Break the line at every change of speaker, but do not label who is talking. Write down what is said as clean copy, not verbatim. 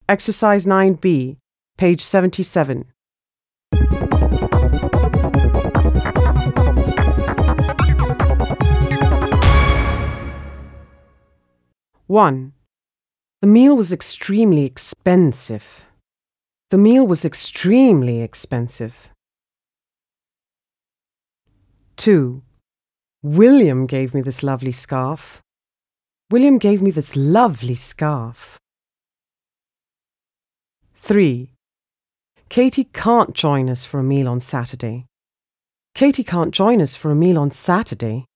Exercise 9B, page 77. One. The meal was extremely expensive. The meal was extremely expensive. 2. William gave me this lovely scarf. William gave me this lovely scarf. 3. Katie can't join us for a meal on Saturday. Katie can't join us for a meal on Saturday.